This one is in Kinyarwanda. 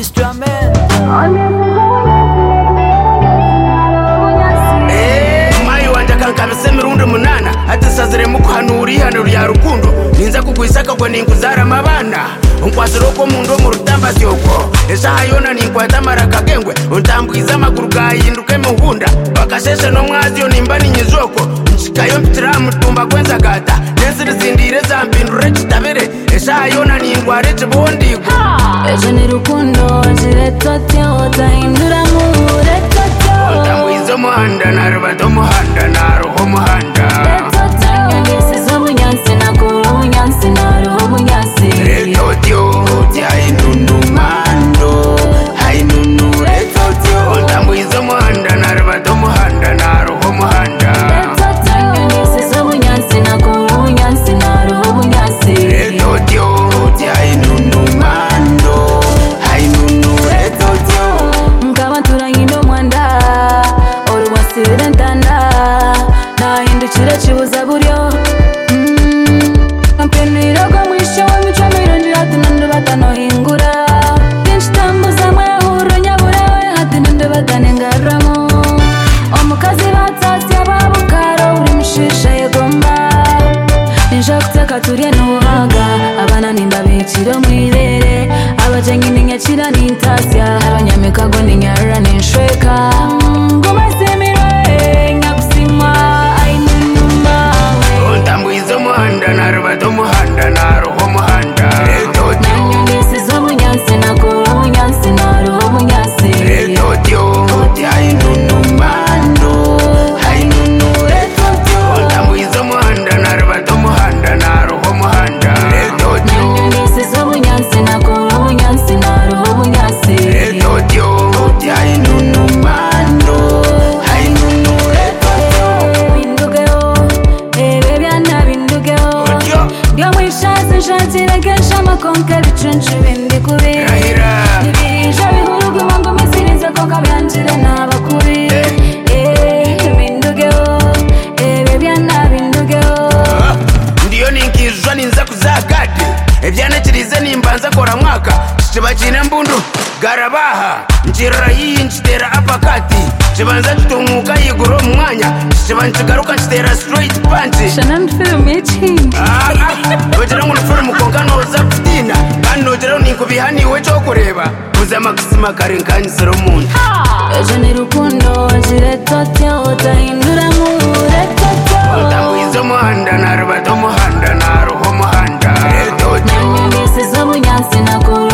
instrument. Mayi wanje kankabise mirundi munana atisazire mukuhanura ihano rya rukundo ninza kugwisaka gwe ninkuzara amabana unkwasira uko mundu mu rutamba syoko esaha yona ninkwata maraka gengwe untambwiza amaguru gahinduke muhunda bakasheshe no mwaziyo nimba ninyizoko nshikayo mpitira mutumba kwenza gata nesirizindire zampindure kitabere esaha yona nindware kibondigo ejo ni rukundo jiretotyo utahindura muretotyo untambwiza umuhanda narubato umuhanda naruho umuhanda nyongesizo bunyansi nakura bunyansi naruho bunyansi retotyo hainunumando hainunu retotyo untambwiza umuhanda narubato umuhanda naruho umuhanda nyongesizo bunyansi nakura bunyansi naruho bunyansi retotyo hainunumando hainunu retotyo nkaba turanyine umwanda oruwasibire ntanda nahindukire kibuza buryo kampenirago mwisho w'imico mirongo hati n'undi batanohingura byinshi tambuza mwehuro nyaburewe hati n'undi batanengaramo omukazi batsasi ababukaro uri mishisha yegomba ninja kuteka turye n'ubuhaga abana nimba biciro mwirere abajengi ninyakira nintasya abanyamikago ninyarura ninshweka ngumasemirwe nyakusimwa ainunumbawe untambwiza umuhanda narubato umuhanda naruho umuhanda retotyo nyongesizo bunyansi nakura bunyansi naruho bunyansi retotyo hainunumando hainunu retotyo untambwiza umuhanda narubato umuhanda naruho umuhanda retotyo nyongesizo bunyansi nakura bunyansi naruho bunyansi retotyo hainunumando hainunu retotyo bindugeho ebe byana bindugeho utyo byo mwishazi nshakira kenshi amakonka bicuncu bindi kubi rahira ibirija bihuruguma ngo misirize ko kabyanjire n'abakuri bindugeho ebe byana bindugeho ndiyo ninkizwa ninza kuzakati ebyanekirize nimbanza kora mwaka kiba kine mbundu garabaha nkirora yiyi nkitera apakati kibanza kitumuka yigura mu mwanya kiba nkigaruka nkitera straight punch shanani film y'iki nogera ngo nufure mukonka noza kutina kandi nogeraho ninkubihaniwe cyo kureba uza amakisima kare nkanyisira umuntu ejo ni rukundo jiretotyo utahindura muretotyo utambwiza umuhanda narubato umuhanda naruho umuhanda retotyo nyongesizo bunyansi nakura